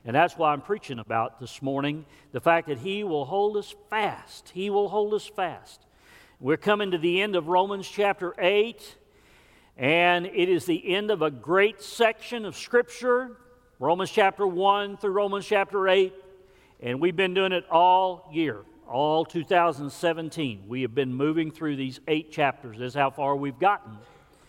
And that's why I'm preaching about this morning, the fact that He will hold us fast. He will hold us fast. We're coming to the end of Romans chapter 8, and it is the end of a great section of Scripture, Romans chapter 1 through Romans chapter 8, and we've been doing it all year, all 2017. We have been moving through these 8 chapters. That's how far we've gotten.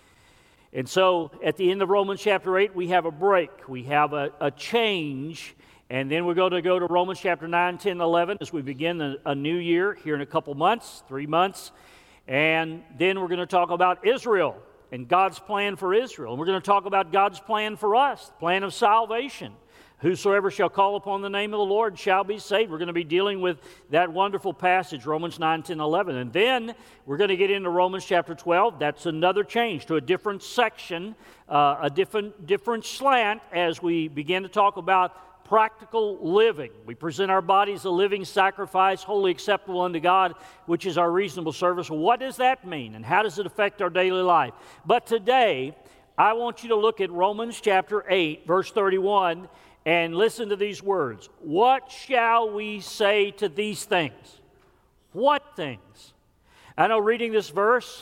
And so at the end of Romans chapter 8, we have a break. We have a change. And then we're going to go to Romans chapter 9, 10, 11 as we begin a new year here in a couple months, 3 months. And then we're going to talk about Israel and God's plan for Israel. And we're going to talk about God's plan for us, the plan of salvation. Whosoever shall call upon the name of the Lord shall be saved. We're going to be dealing with that wonderful passage, Romans 9, 10, 11. And then we're going to get into Romans chapter 12. That's another change to a different section, a different slant as we begin to talk about practical living. We present our bodies a living sacrifice, wholly acceptable unto God, which is our reasonable service. What does that mean, and how does it affect our daily life? But today, I want you to look at Romans chapter 8, verse 31, and listen to these words. What shall we say to these things? What things? I know reading this verse,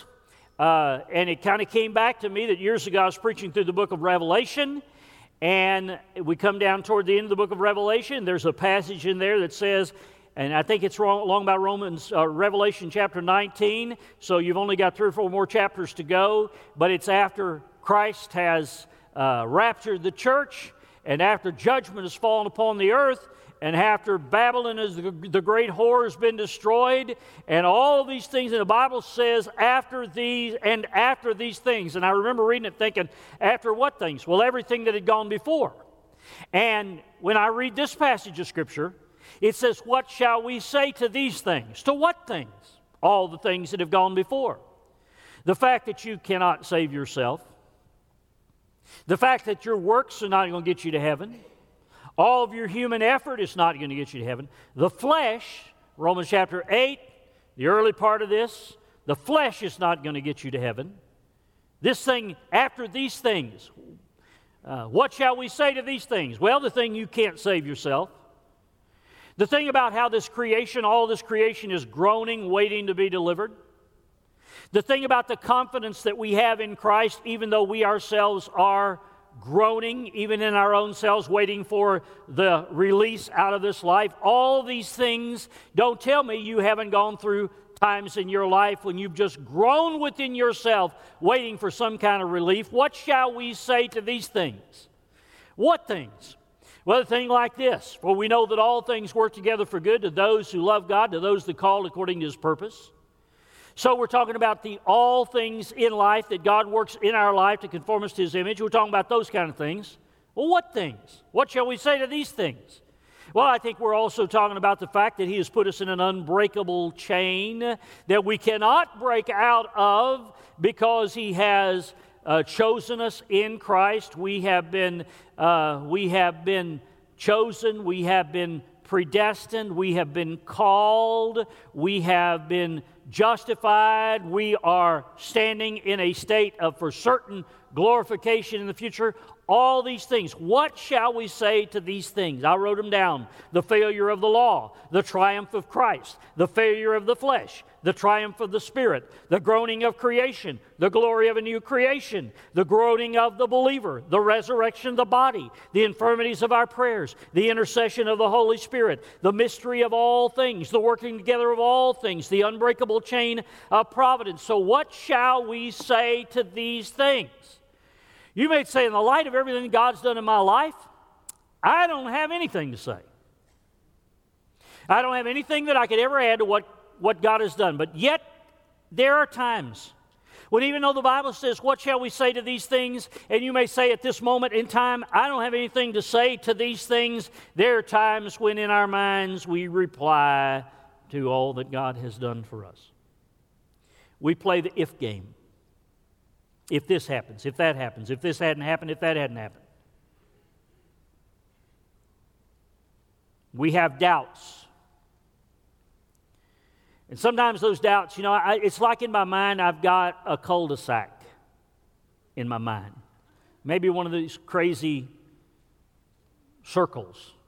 and it kind of came back to me that years ago I was preaching through the book of Revelation, and we come down toward the end of the book of Revelation. There's a passage in there that says, and I think it's along about Revelation chapter 19, so you've only got 3 or 4 more chapters to go, but it's after Christ has raptured the church, and after judgment has fallen upon the earth, and after Babylon, is the great whore, has been destroyed, and all of these things, and the Bible says, after these things. And I remember reading it thinking, after what things? Well, everything that had gone before. And when I read this passage of Scripture, it says, what shall we say to these things? To what things? All the things that have gone before. The fact that you cannot save yourself. The fact that your works are not going to get you to heaven. All of your human effort is not going to get you to heaven. The flesh, Romans chapter 8, the early part of this, the flesh is not going to get you to heaven. This thing, after these things, what shall we say to these things? Well, the thing you can't save yourself. The thing about how this creation, all this creation is groaning, waiting to be delivered. The thing about the confidence that we have in Christ, even though we ourselves are groaning, even in our own selves, waiting for the release out of this life. All these things, don't tell me you haven't gone through times in your life when you've just groaned within yourself, waiting for some kind of relief. What shall we say to these things? What things? Well, a thing like this, for we know that all things work together for good to those who love God, to those that are called according to His purpose. So we're talking about the all things in life that God works in our life to conform us to His image. We're talking about those kind of things. Well, what things? What shall we say to these things? Well, I think we're also talking about the fact that He has put us in an unbreakable chain that we cannot break out of because He has chosen us in Christ. We have been chosen. We have been predestined. We have been called. We have been justified. We are standing in a state of for certain glorification in the future. All these things. What shall we say to these things? I wrote them down. The failure of the law, the triumph of Christ, the failure of the flesh, the triumph of the Spirit, the groaning of creation, the glory of a new creation, the groaning of the believer, the resurrection of the body, the infirmities of our prayers, the intercession of the Holy Spirit, the mystery of all things, the working together of all things, the unbreakable chain of providence. So what shall we say to these things? You may say, in the light of everything God's done in my life, I don't have anything to say. I don't have anything that I could ever add to what God has done. But yet, there are times when even though the Bible says, what shall we say to these things? And you may say at this moment in time, I don't have anything to say to these things. There are times when in our minds we reply to all that God has done for us. We play the if game. If this happens, if that happens, if this hadn't happened, if that hadn't happened. We have doubts. And sometimes those doubts, it's like in my mind I've got a cul-de-sac in my mind. Maybe one of these crazy circles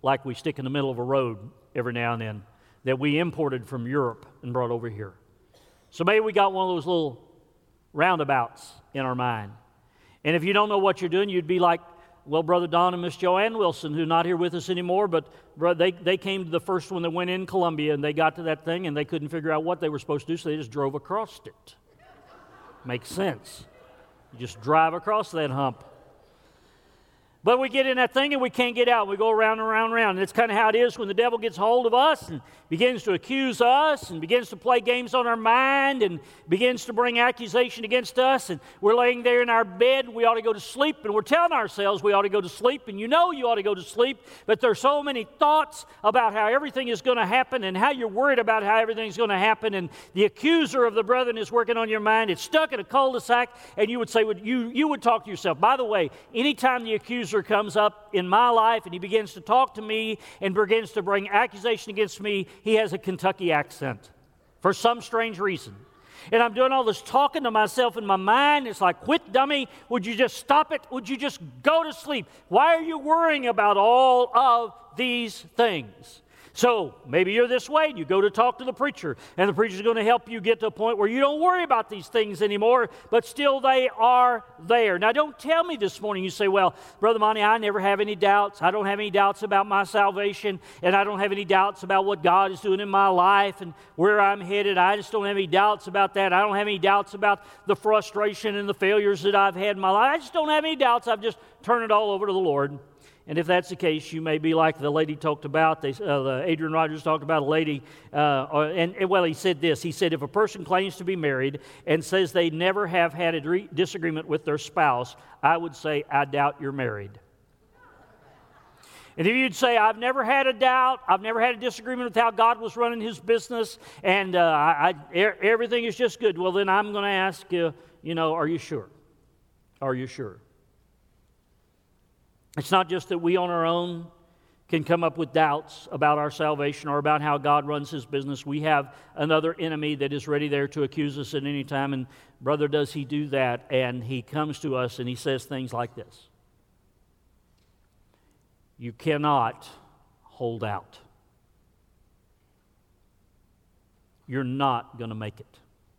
like we stick in the middle of a road every now and then that we imported from Europe and brought over here. So maybe we got one of those little roundabouts in our mind. And if you don't know what you're doing, you'd be like, well, Brother Don and Miss Joanne Wilson, who are not here with us anymore, but they came to the first one that went in Columbia, and they got to that thing, and they couldn't figure out what they were supposed to do, so they just drove across it. Makes sense. You just drive across that hump. But we get in that thing and we can't get out. We go around and around and around. And it's kind of how it is when the devil gets hold of us and begins to accuse us and begins to play games on our mind and begins to bring accusation against us. And we're laying there in our bed. We ought to go to sleep. And we're telling ourselves we ought to go to sleep. And you know you ought to go to sleep. But there's so many thoughts about how everything is going to happen and how you're worried about how everything's going to happen. And the accuser of the brethren is working on your mind. It's stuck in a cul-de-sac. And you would say, you would talk to yourself. By the way, anytime the accuser comes up in my life and he begins to talk to me and begins to bring accusation against me, he has a Kentucky accent for some strange reason. And I'm doing all this talking to myself in my mind. It's like, quit, dummy. Would you just stop it? Would you just go to sleep? Why are you worrying about all of these things? So maybe you're this way and you go to talk to the preacher, and the preacher's going to help you get to a point where you don't worry about these things anymore, but still they are there. Now don't tell me this morning, you say, well, Brother Monty, I never have any doubts. I don't have any doubts about my salvation, and I don't have any doubts about what God is doing in my life and where I'm headed. I just don't have any doubts about that. I don't have any doubts about the frustration and the failures that I've had in my life. I just don't have any doubts. I've just turned it all over to the Lord. And if that's the case, you may be like the lady talked about, Adrian Rogers talked about a lady, he said this. He said, if a person claims to be married and says they never have had a disagreement with their spouse, I would say, I doubt you're married. And if you'd say, I've never had a doubt, I've never had a disagreement with how God was running his business, and everything is just good, well, then I'm going to ask you, are you sure? Are you sure? It's not just that we on our own can come up with doubts about our salvation or about how God runs his business. We have another enemy that is ready there to accuse us at any time. And brother, does he do that? And he comes to us and he says things like this. You cannot hold out. You're not going to make it.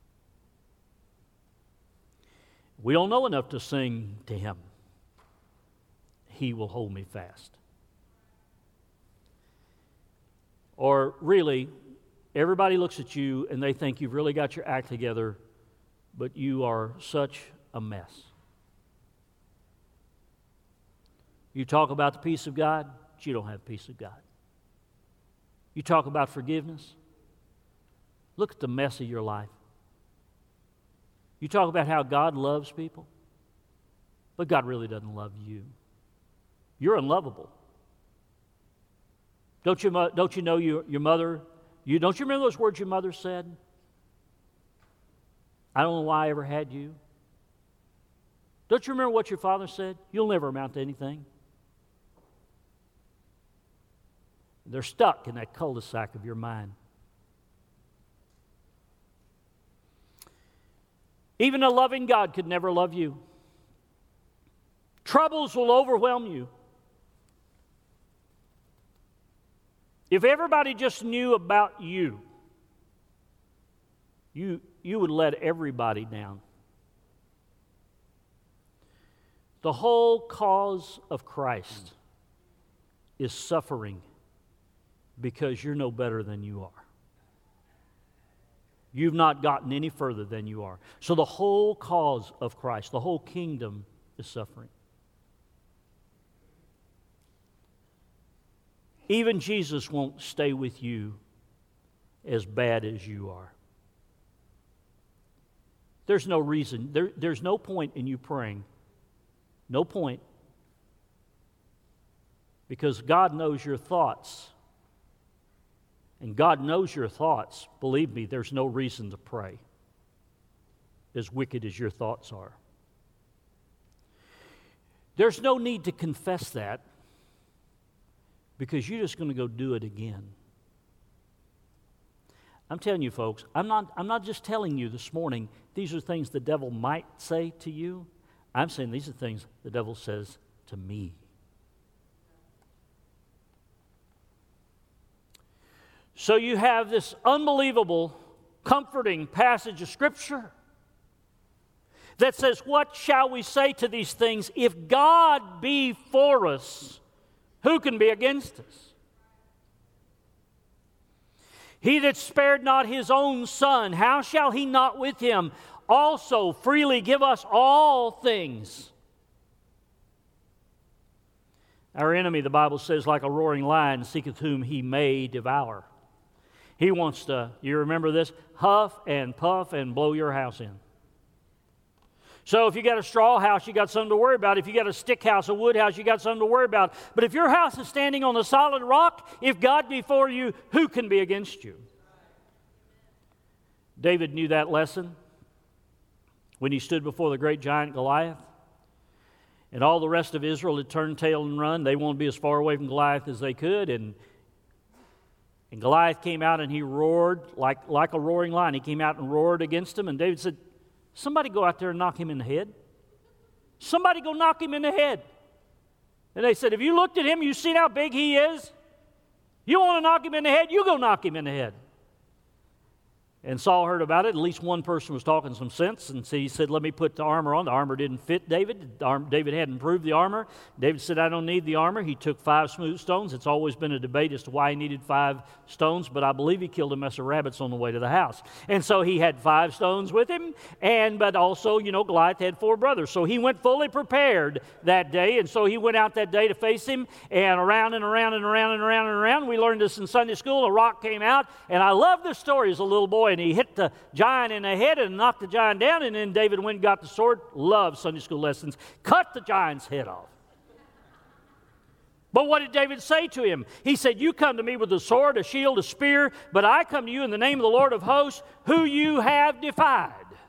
We don't know enough to sing to him. He will hold me fast. Or really, everybody looks at you and they think you've really got your act together, but you are such a mess. You talk about the peace of God, but you don't have peace of God. You talk about forgiveness. Look at the mess of your life. You talk about how God loves people, but God really doesn't love you. You're unlovable. Don't you know your mother? Don't you remember those words your mother said? I don't know why I ever had you. Don't you remember what your father said? You'll never amount to anything. They're stuck in that cul-de-sac of your mind. Even a loving God could never love you. Troubles will overwhelm you. If everybody just knew about you, you would let everybody down. The whole cause of Christ is suffering because you're no better than you are. You've not gotten any further than you are. So the whole cause of Christ, the whole kingdom is suffering. Even Jesus won't stay with you as bad as you are. There's no reason. There's no point in you praying. No point. Because God knows your thoughts. And God knows your thoughts. Believe me, there's no reason to pray, as wicked as your thoughts are. There's no need to confess that, because you're just going to go do it again. I'm telling you, folks, I'm not just telling you this morning these are things the devil might say to you. I'm saying these are things the devil says to me. So you have this unbelievable, comforting passage of Scripture that says, what shall we say to these things? If God be for us, who can be against us? He that spared not his own Son, how shall he not with him also freely give us all things? Our enemy, the Bible says, like a roaring lion, seeketh whom he may devour. He wants to, you remember this, huff and puff and blow your house in. So if you got a straw house, you got something to worry about. If you got a stick house, a wood house, you got something to worry about. But if your house is standing on the solid rock, if God be for you, who can be against you? David knew that lesson when he stood before the great giant Goliath. And all the rest of Israel had turned tail and run. They wanted to be as far away from Goliath as they could. And Goliath came out and he roared like a roaring lion. He came out and roared against him. And David said, somebody go out there and knock him in the head. Somebody go knock him in the head. And they said, have you looked at him? You seen how big he is? You want to knock him in the head? You go knock him in the head. And Saul heard about it. At least one person was talking some sense. And so he said, let me put the armor on. The armor didn't fit David. David hadn't improved the armor. David said, I don't need the armor. He took 5 smooth stones. It's always been a debate as to why he needed 5 stones, but I believe he killed a mess of rabbits on the way to the house. And so he had 5 stones with him. But also, Goliath had 4 brothers. So he went fully prepared that day. And so he went out that day to face him. And around and around and around and around and around. We learned this in Sunday school. A rock came out. And I love this story as a little boy. And he hit the giant in the head and knocked the giant down, and then David went and got the sword. Love Sunday school lessons. Cut the giant's head off. But what did David say to him? He said, you come to me with a sword, a shield, a spear, but I come to you in the name of the Lord of hosts, who you have defied.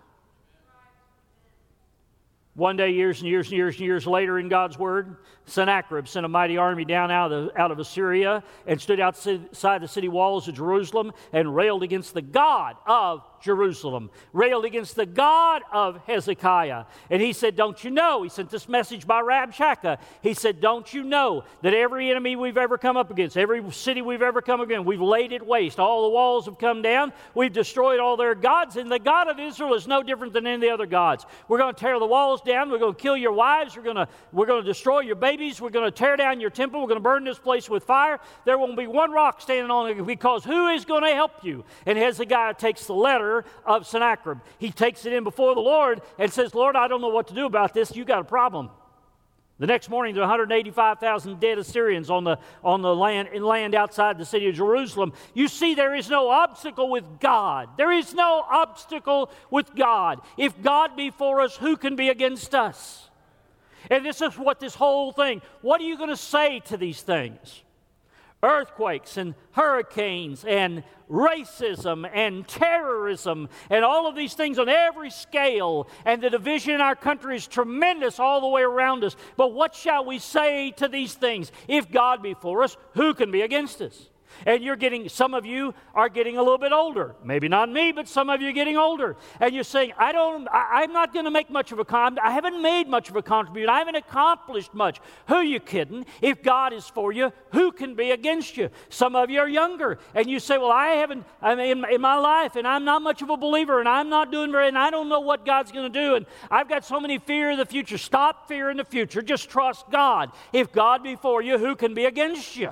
One day, years and years and years and years later in God's Word, Sennacherib sent a mighty army down out of Assyria and stood outside the city walls of Jerusalem and railed against the God of Jerusalem, railed against the God of Hezekiah. And he said, don't you know? He sent this message by Rabshakeh. He said, don't you know that every enemy we've ever come up against, every city we've ever come against, we've laid it waste. All the walls have come down. We've destroyed all their gods. And the God of Israel is no different than any of the other gods. We're going to tear the walls down. We're going to kill your wives. We're going to destroy your babies. We're going to tear down your temple. We're going to burn this place with fire. There won't be one rock standing on it, because who is going to help you? And Hezekiah takes the letter of Sennacherib. He takes it in before the Lord and says, Lord, I don't know what to do about this. You got a problem. The next morning, there were 185,000 dead Assyrians on the land outside the city of Jerusalem. You see, there is no obstacle with God. There is no obstacle with God. If God be for us, who can be against us? And this is what this whole thing, what are you going to say to these things? Earthquakes and hurricanes and racism and terrorism and all of these things on every scale, and the division in our country is tremendous all the way around us. But what shall we say to these things? If God be for us, who can be against us? And some of you are getting a little bit older. Maybe not me, but some of you are getting older. And you're saying, I'm not going to make much of I haven't made much of a contribution. I haven't accomplished much. Who are you kidding? If God is for you, who can be against you? Some of you are younger. And you say, well, I'm in my life, and I'm not much of a believer, and I'm not doing and I don't know what God's going to do, and I've got so many fear of the future. Stop fearing the future. Just trust God. If God be for you, who can be against you?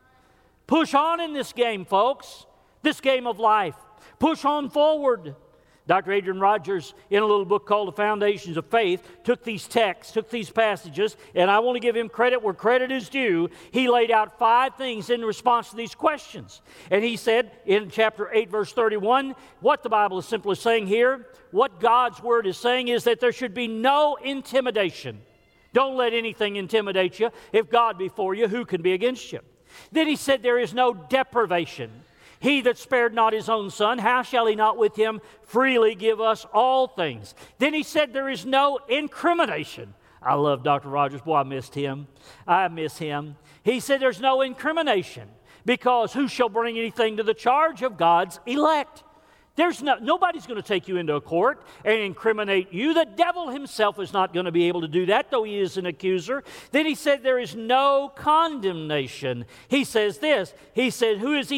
Push on in this game, folks, this game of life. Push on forward. Dr. Adrian Rogers, in a little book called The Foundations of Faith, took these texts, took these passages, and I want to give him credit where credit is due. He laid out 5 things in response to these questions. And he said in chapter 8, verse 31, what the Bible is simply saying here, what God's Word is saying is that there should be no intimidation. Don't let anything intimidate you. If God be for you, who can be against you? Then he said, there is no deprivation. He that spared not his own Son, how shall he not with him freely give us all things? Then he said, there is no incrimination. I love Dr. Rogers. Boy, I missed him. I miss him. He said there's no incrimination, because who shall bring anything to the charge of God's elect? Nobody's going to take you into a court and incriminate you. The devil himself is not going to be able to do that, though he is an accuser. Then he said there is no condemnation. He says this. He said, who is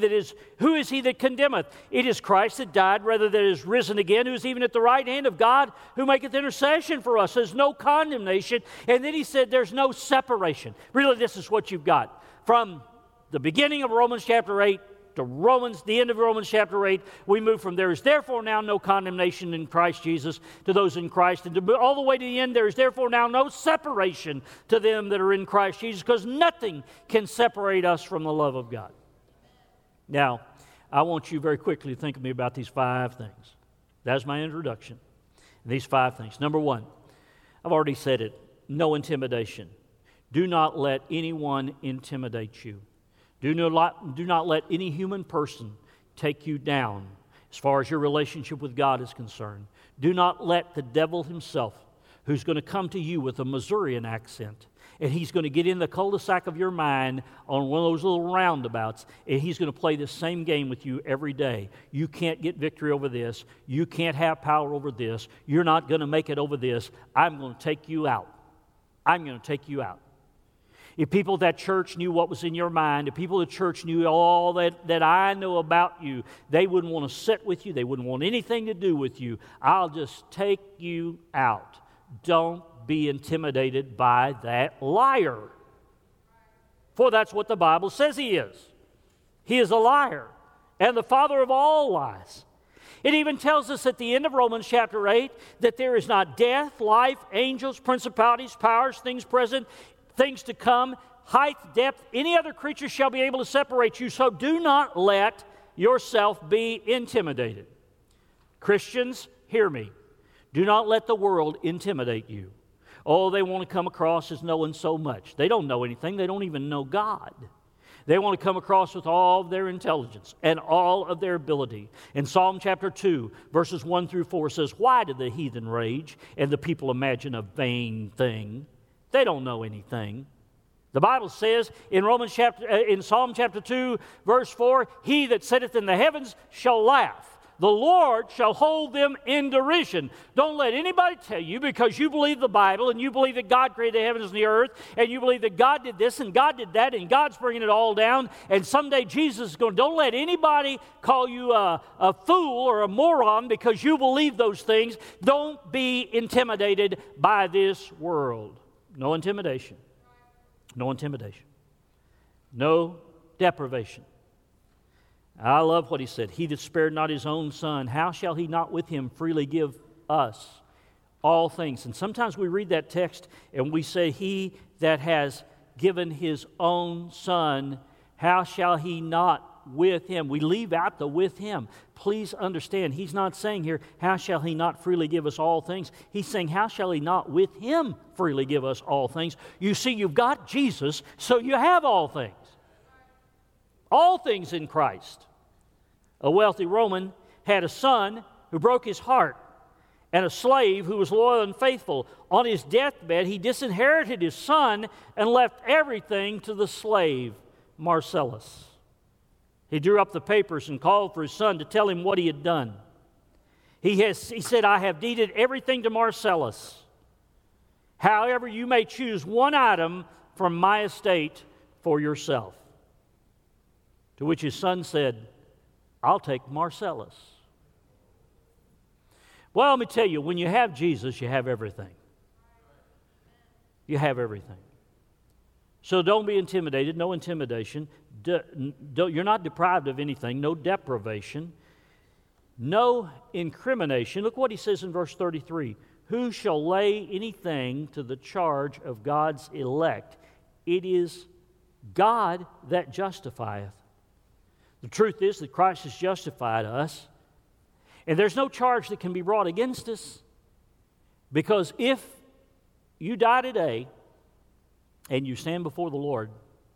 he that condemneth? It is Christ that died, rather that is risen again, who is even at the right hand of God, who maketh intercession for us. There's no condemnation. And then he said there's no separation. Really, this is what you've got. From the beginning of Romans chapter 8 to the end of Romans chapter 8, we move from there is therefore now no condemnation in Christ Jesus to those in Christ, and all the way to the end, there is therefore now no separation to them that are in Christ Jesus, because nothing can separate us from the love of God. Now, I want you very quickly to think of me about these 5 things. That's my introduction. These 5 things. Number 1, I've already said it, no intimidation. Do not let anyone intimidate you. Do not let any human person take you down as far as your relationship with God is concerned. Do not let the devil himself, who's going to come to you with a Missourian accent, and he's going to get in the cul-de-sac of your mind on one of those little roundabouts, and he's going to play this same game with you every day. You can't get victory over this. You can't have power over this. You're not going to make it over this. I'm going to take you out. I'm going to take you out. If people at that church knew what was in your mind, if people at church knew all that I know about you, they wouldn't want to sit with you. They wouldn't want anything to do with you. I'll just take you out. Don't be intimidated by that liar. For that's what the Bible says he is. He is a liar and the father of all lies. It even tells us at the end of Romans chapter 8 that there is not death, life, angels, principalities, powers, things present, things to come, height, depth, any other creature shall be able to separate you. So do not let yourself be intimidated. Christians, hear me. Do not let the world intimidate you. Oh, they want to come across as knowing so much. They don't know anything. They don't even know God. They want to come across with all of their intelligence and all of their ability. In Psalm chapter 2, verses 1 through 4 says, why do the heathen rage and the people imagine a vain thing? They don't know anything. The Bible says in Psalm chapter 2, verse 4, he that sitteth in the heavens shall laugh. The Lord shall hold them in derision. Don't let anybody tell you, because you believe the Bible and you believe that God created the heavens and the earth, and you believe that God did this and God did that and God's bringing it all down, and someday Jesus is going. Don't let anybody call you a fool or a moron because you believe those things. Don't be intimidated by this world. No intimidation. No intimidation. No deprivation. I love what he said. He that spared not his own son, how shall he not with him freely give us all things? And sometimes we read that text and we say, he that has given his own son, how shall he not with him? We leave out the with him. Please understand, he's not saying here, how shall he not freely give us all things? He's saying, how shall he not with him freely give us all things? You see, you've got Jesus, so you have all things. All things in Christ. A wealthy Roman had a son who broke his heart, and a slave who was loyal and faithful. On his deathbed, he disinherited his son and left everything to the slave, Marcellus. He drew up the papers and called for his son to tell him what he had done. He said, I have deeded everything to Marcellus. However, you may choose one item from my estate for yourself. To which his son said, I'll take Marcellus. Well, let me tell you, when you have Jesus, you have everything. You have everything. So don't be intimidated, no intimidation. You're not deprived of anything, no deprivation, no incrimination. Look what he says in verse 33. Who shall lay anything to the charge of God's elect? It is God that justifieth. The truth is that Christ has justified us, and there's no charge that can be brought against us, because if you die today and you stand before the Lord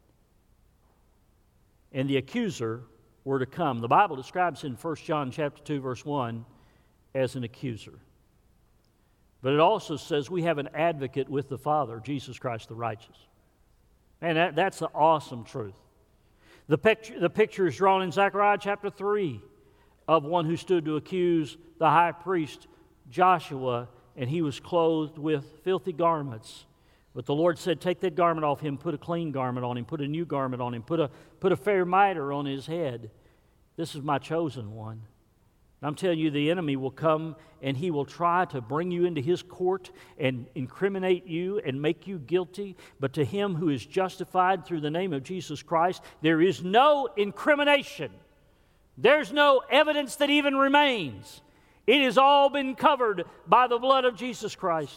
and the accuser were to come, the Bible describes in 1 John chapter 2, verse 1 as an accuser. But it also says we have an advocate with the Father, Jesus Christ the righteous. And that's an awesome truth. The picture is drawn in Zechariah chapter 3 of one who stood to accuse the high priest Joshua, and he was clothed with filthy garments. But the Lord said, take that garment off him, put a clean garment on him, put a new garment on him, put a fair mitre on his head. This is my chosen one. And I'm telling you, the enemy will come and he will try to bring you into his court and incriminate you and make you guilty. But to him who is justified through the name of Jesus Christ, there is no incrimination. There's no evidence that even remains. It has all been covered by the blood of Jesus Christ.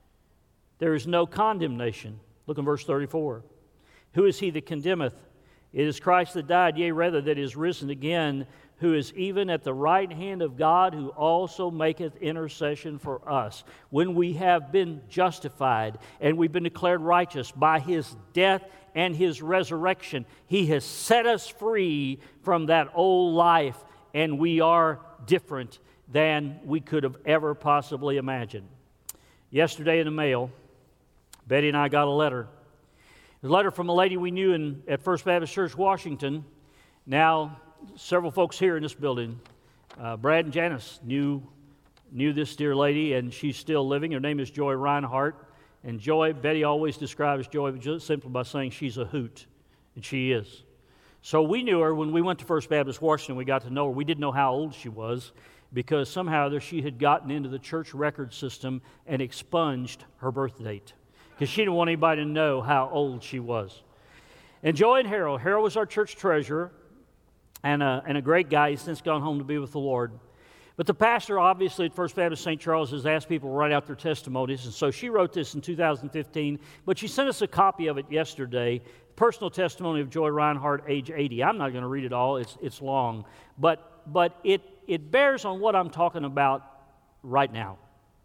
There is no condemnation. Look in verse 34. Who is he that condemneth? It is Christ that died, yea, rather that is risen again, who is even at the right hand of God, who also maketh intercession for us. When we have been justified and we've been declared righteous by his death and his resurrection, he has set us free from that old life, and we are different than we could have ever possibly imagined. Yesterday in the mail, Betty and I got a letter. It was a letter from a lady we knew at First Baptist Church, Washington. Now, several folks here in this building, Brad and Janice knew this dear lady, and she's still living. Her name is Joy Reinhardt. And Joy, Betty always describes Joy just simply by saying she's a hoot, and she is. So we knew her when we went to First Baptist Washington. We got to know her. We didn't know how old she was because somehow or other she had gotten into the church record system and expunged her birth date because she didn't want anybody to know how old she was. And Joy and Harold was our church treasurer and a great guy. He's since gone home to be with the Lord. But the pastor, obviously, at First Baptist St. Charles has asked people to write out their testimonies, and so she wrote this in 2015, but she sent us a copy of it yesterday, personal testimony of Joy Reinhardt, age 80. I'm not going to read it all. It's long, but it bears on what I'm talking about right now.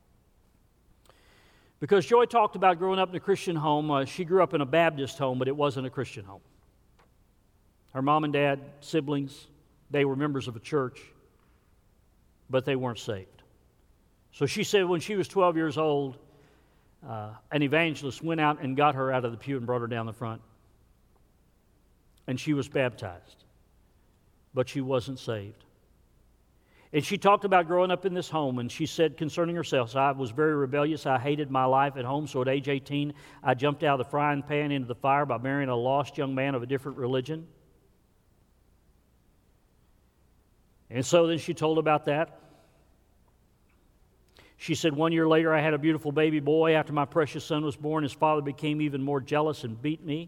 Because Joy talked about growing up in a Christian home. She grew up in a Baptist home, but it wasn't a Christian home. Her mom and dad, siblings, they were members of a church, but they weren't saved. So she said when she was 12 years old, an evangelist went out and got her out of the pew and brought her down the front. And she was baptized, but she wasn't saved. And she talked about growing up in this home, and she said concerning herself, I was very rebellious. I hated my life at home, so at age 18, I jumped out of the frying pan into the fire by marrying a lost young man of a different religion. And so then she told about that. She said, 1 year later, I had a beautiful baby boy. After my precious son was born, his father became even more jealous and beat me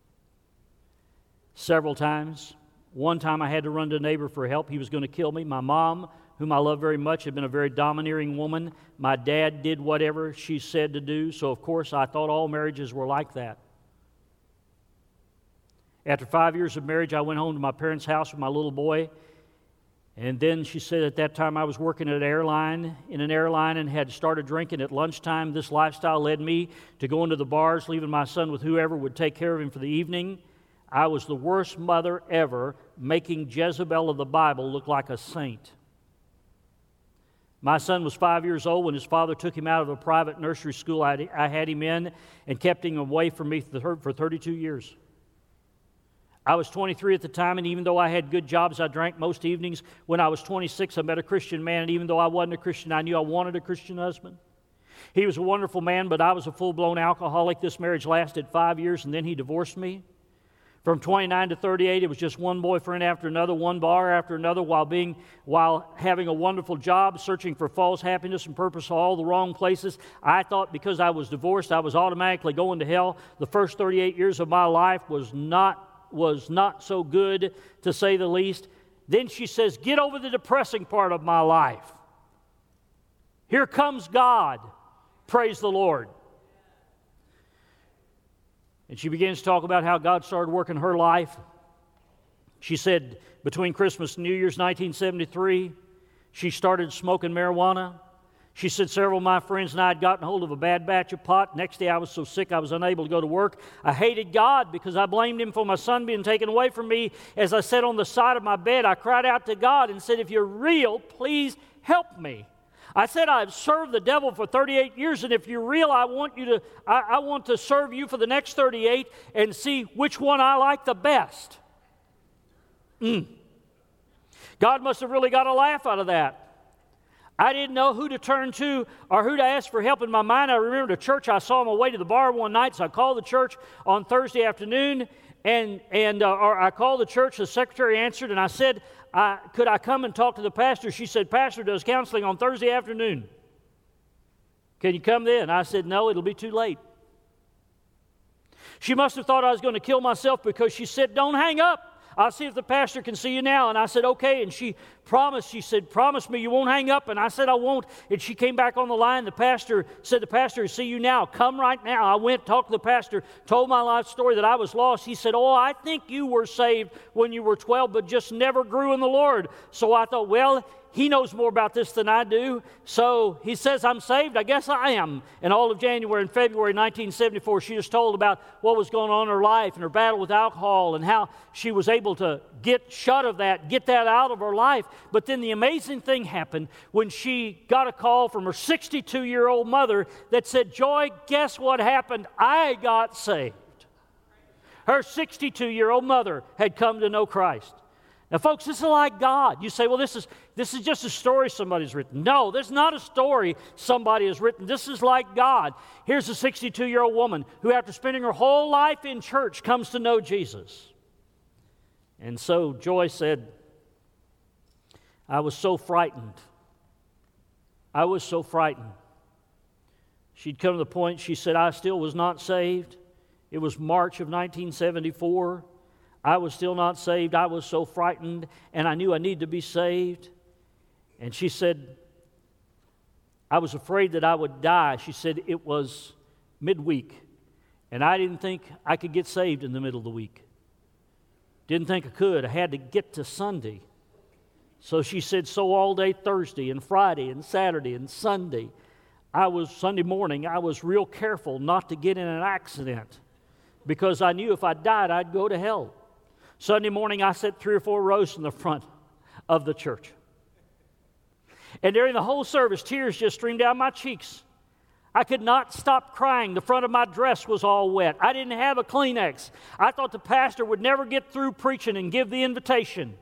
several times. One time I had to run to a neighbor for help. He was going to kill me. My mom, whom I love very much, had been a very domineering woman. My dad did whatever she said to do, so of course I thought all marriages were like that. After 5 years of marriage, I went home to my parents' house with my little boy. And then she said at that time I was working at an airline and had started drinking at lunchtime. This lifestyle led me to go into the bars, leaving my son with whoever would take care of him for the evening. I was the worst mother ever, making Jezebel of the Bible look like a saint. My son was 5 years old when his father took him out of a private nursery school I had him in and kept him away from me for 32 years. I was 23 at the time, and even though I had good jobs, I drank most evenings. When I was 26, I met a Christian man, and even though I wasn't a Christian, I knew I wanted a Christian husband. He was a wonderful man, but I was a full-blown alcoholic. This marriage lasted 5 years, and then he divorced me. From 29 to 38, it was just one boyfriend after another, one bar after another, while having a wonderful job, searching for false happiness and purpose all the wrong places. I thought because I was divorced, I was automatically going to hell. The first 38 years of my life was not so good, to say the least. Then she says, get over the depressing part of my life. Here comes God. Praise the Lord. And she begins to talk about how God started working her life. She said between Christmas and New Year's 1973, she started smoking marijuana. She said several of my friends and I had gotten hold of a bad batch of pot. Next day I was so sick I was unable to go to work. I hated God because I blamed Him for my son being taken away from me. As I sat on the side of my bed, I cried out to God and said, if you're real, please help me. I said, I've served the devil for 38 years, and if you're real, I want to serve you for the next 38 and see which one I like the best. God must have really got a laugh out of that. I didn't know who to turn to or who to ask for help in my mind. I remember the church I saw on my way to the bar one night, so I called the church on Thursday afternoon, or I called the church. The secretary answered, and I said, could I come and talk to the pastor? She said, Pastor does counseling on Thursday afternoon. Can you come then? I said, no, it'll be too late. She must have thought I was going to kill myself because she said, don't hang up. I'll see if the pastor can see you now. And I said, okay. And she said, promise me you won't hang up. And I said, I won't. And she came back on the line. The pastor said, the pastor will see you now. Come right now. I went, talked to the pastor, told my life story that I was lost. He said, oh, I think you were saved when you were 12, but just never grew in the Lord. So I thought, well, he knows more about this than I do. So he says, I'm saved. I guess I am. And all of January and February 1974, she just told about what was going on in her life and her battle with alcohol and how she was able to get shut of that, get that out of her life. But then the amazing thing happened when she got a call from her 62-year-old mother that said, Joy, guess what happened? I got saved. Her 62-year-old mother had come to know Christ. Now, folks, this is like God. You say, well, this is just a story somebody's written. No, this is not a story somebody has written. This is like God. Here's a 62-year-old woman who, after spending her whole life in church, comes to know Jesus. And so Joy said, I was so frightened. I was so frightened. She'd come to the point, she said, I still was not saved. It was March of 1974. I was still not saved. I was so frightened, and I knew I needed to be saved. And she said, I was afraid that I would die. She said it was midweek, and I didn't think I could get saved in the middle of the week. Didn't think I could. I had to get to Sunday. So she said, so all day Thursday and Friday and Saturday and Sunday, Sunday morning, I was real careful not to get in an accident because I knew if I died, I'd go to hell. Sunday morning, I sat 3 or 4 rows in the front of the church. And during the whole service, tears just streamed down my cheeks. I could not stop crying. The front of my dress was all wet. I didn't have a Kleenex. I thought the pastor would never get through preaching and give the invitation.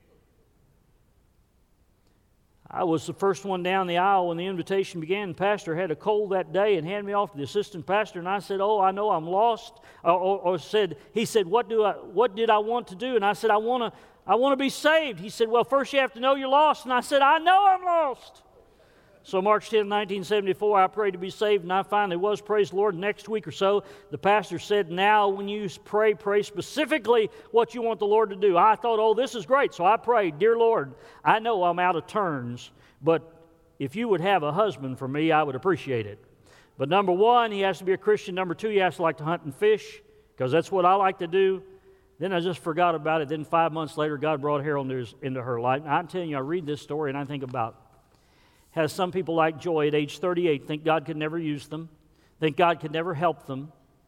I was the first one down the aisle when the invitation began. The pastor had a cold that day and handed me off to the assistant pastor, and I said, oh, I know I'm lost. He said, what did I want to do? And I said, I want to be saved. He said, well, first you have to know you're lost. And I said, I know I'm lost. So March 10, 1974, I prayed to be saved, and I finally was, praise the Lord. Next week or so, the pastor said, now when you pray specifically what you want the Lord to do. I thought, oh, this is great. So I prayed, dear Lord, I know I'm out of turns, but if you would have a husband for me, I would appreciate it. But number one, he has to be a Christian. Number two, he has to like to hunt and fish, because that's what I like to do. Then I just forgot about it. Then 5 months later, God brought Harold into her life. And I'm telling you, I read this story and I think about has some people like Joy at age 38 think God could never use them, think God could never help them.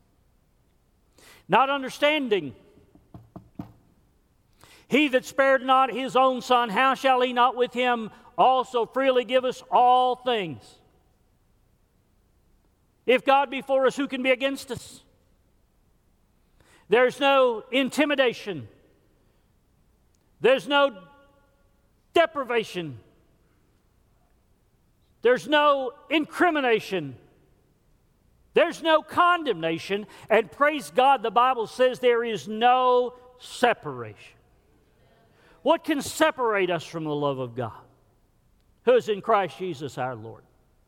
Not understanding. He that spared not his own son, how shall he not with him also freely give us all things? If God be for us, who can be against us? There's no intimidation. There's no deprivation. There's no incrimination. There's no condemnation. And praise God, the Bible says there is no separation. What can separate us from the love of God? Who is in Christ Jesus our Lord.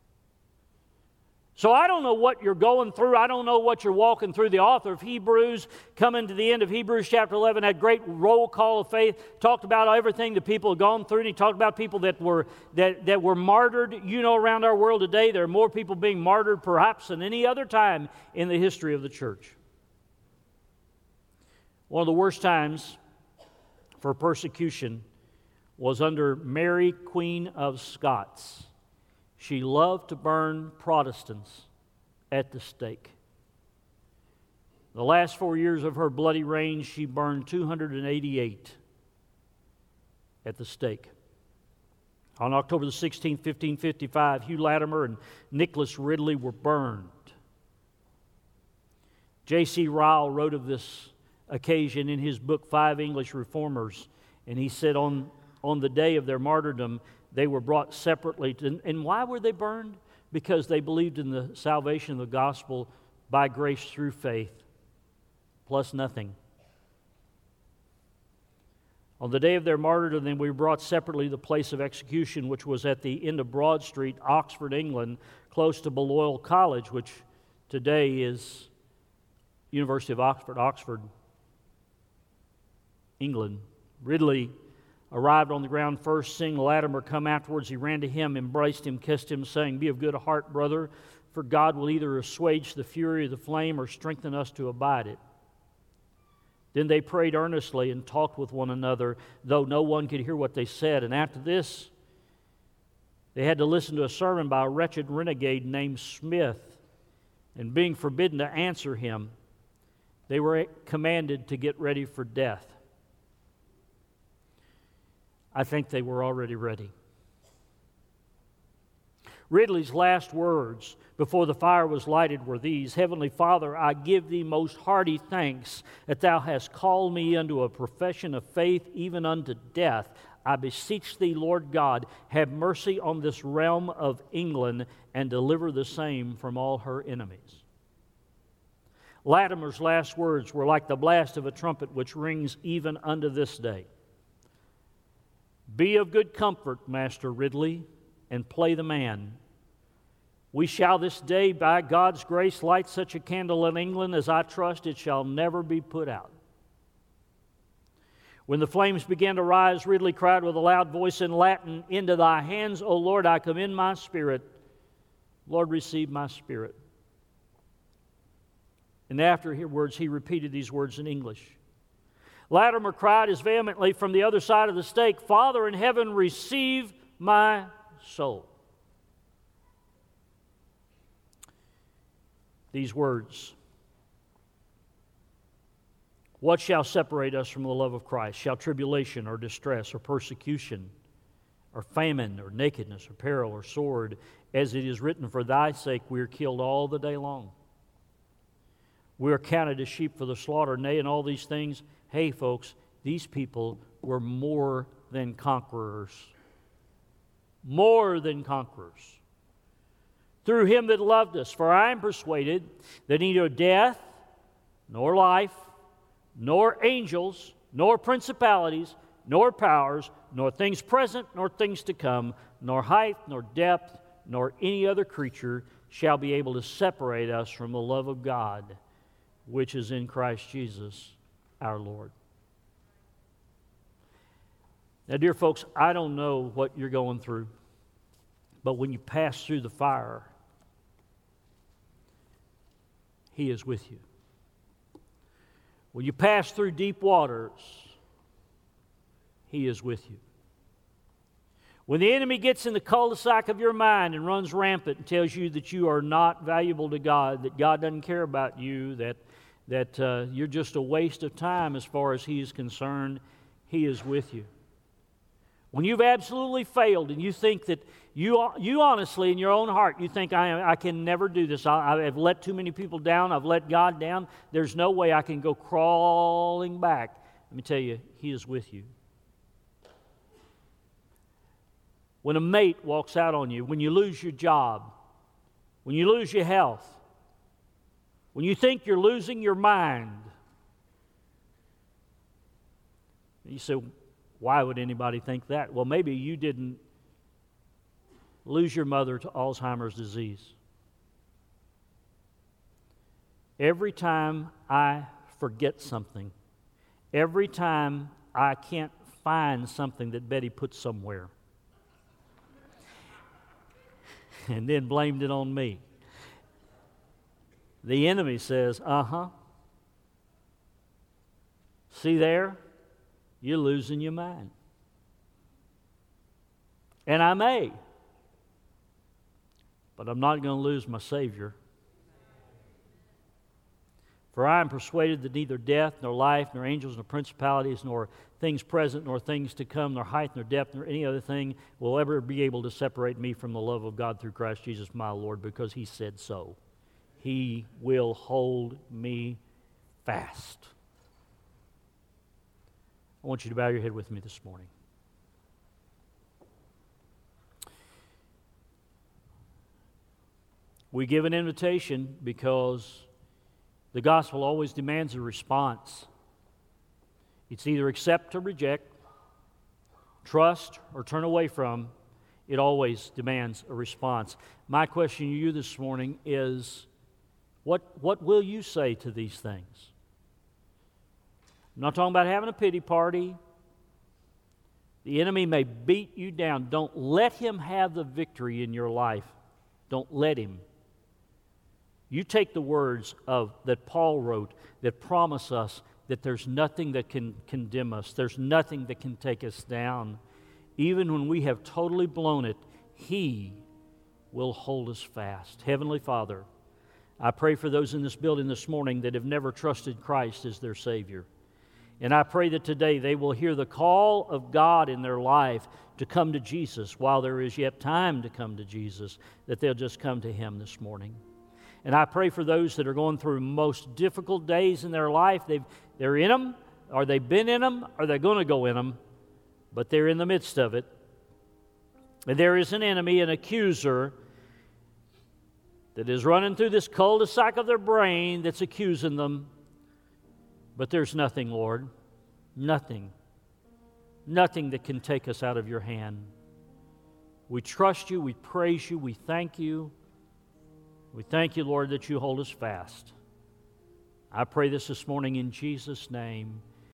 So I don't know what you're going through. I don't know what you're walking through. The author of Hebrews, coming to the end of Hebrews chapter 11, had great roll call of faith, talked about everything that people have gone through, and he talked about people that were martyred. You know, around our world today, there are more people being martyred perhaps than any other time in the history of the church. One of the worst times for persecution was under Mary, Queen of Scots. She loved to burn Protestants at the stake. The last 4 years of her bloody reign, she burned 288 at the stake. On October the 16th, 1555, Hugh Latimer and Nicholas Ridley were burned. J.C. Ryle wrote of this occasion in his book, 5 English Reformers, and he said, on on the day of their martyrdom, they were brought separately. And why were they burned? Because they believed in the salvation of the gospel by grace through faith, plus nothing. On the day of their martyrdom, then we were brought separately to the place of execution, which was at the end of Broad Street, Oxford, England, close to Balliol College, which today is University of Oxford, England. Ridley arrived on the ground first, seeing Latimer come afterwards. He ran to him, embraced him, kissed him, saying, "Be of good heart, brother, for God will either assuage the fury of the flame or strengthen us to abide it." Then they prayed earnestly and talked with one another, though no one could hear what they said. And after this, they had to listen to a sermon by a wretched renegade named Smith. And being forbidden to answer him, they were commanded to get ready for death. I think they were already ready. Ridley's last words before the fire was lighted were these: "Heavenly Father, I give thee most hearty thanks that thou hast called me unto a profession of faith, even unto death. I beseech thee, Lord God, have mercy on this realm of England and deliver the same from all her enemies." Latimer's last words were like the blast of a trumpet which rings even unto this day. "Be of good comfort, Master Ridley, and play the man. We shall this day, by God's grace, light such a candle in England as I trust it shall never be put out." When the flames began to rise, Ridley cried with a loud voice in Latin, "Into thy hands, O Lord, I commend my spirit. Lord, receive my spirit." And afterwards, he repeated these words in English. Latimer cried as vehemently from the other side of the stake, "Father in heaven, receive my soul." These words: "What shall separate us from the love of Christ? Shall tribulation or distress or persecution or famine or nakedness or peril or sword? As it is written, for thy sake we are killed all the day long. We are counted as sheep for the slaughter. Nay, in all these things," hey folks, these people were more than conquerors. More than conquerors. "Through him that loved us. For I am persuaded that neither death, nor life, nor angels, nor principalities, nor powers, nor things present, nor things to come, nor height, nor depth, nor any other creature shall be able to separate us from the love of God, which is in Christ Jesus our Lord." Now, dear folks, I don't know what you're going through, but when you pass through the fire, He is with you. When you pass through deep waters, He is with you. When the enemy gets in the cul-de-sac of your mind and runs rampant and tells you that you are not valuable to God, that God doesn't care about you, that you're just a waste of time as far as He is concerned, He is with you. When you've absolutely failed and you think that you honestly in your own heart, you think, I can never do this. I have let too many people down. I've let God down. There's no way I can go crawling back. Let me tell you, He is with you. When a mate walks out on you, when you lose your job, when you lose your health, when you think you're losing your mind, you say, why would anybody think that? Well, maybe you didn't lose your mother to Alzheimer's disease. Every time I forget something, every time I can't find something that Betty put somewhere, and then blamed it on me, the enemy says, see there? You're losing your mind. And I may, but I'm not going to lose my Savior. For I am persuaded that neither death, nor life, nor angels, nor principalities, nor things present, nor things to come, nor height, nor depth, nor any other thing will ever be able to separate me from the love of God through Christ Jesus my Lord, because He said so. He will hold me fast. I want you to bow your head with me this morning. We give an invitation because the gospel always demands a response. It's either accept or reject, trust or turn away from. It always demands a response. My question to you this morning is, what will you say to these things? I'm not talking about having a pity party. The enemy may beat you down. Don't let him have the victory in your life. Don't let him. You take the words that Paul wrote that promise us that there's nothing that can condemn us. There's nothing that can take us down. Even when we have totally blown it, He will hold us fast. Heavenly Father, I pray for those in this building this morning that have never trusted Christ as their Savior. And I pray that today they will hear the call of God in their life to come to Jesus while there is yet time to come to Jesus, that they'll just come to Him this morning. And I pray for those that are going through most difficult days in their life. They're in them, or they've been in them, or they're going to go in them, but they're in the midst of it. And there is an enemy, an accuser, that is running through this cul-de-sac of their brain that's accusing them. But there's nothing, Lord, nothing that can take us out of your hand. We trust you, we praise you, we thank you. We thank you, Lord, that you hold us fast. I pray this morning in Jesus' name.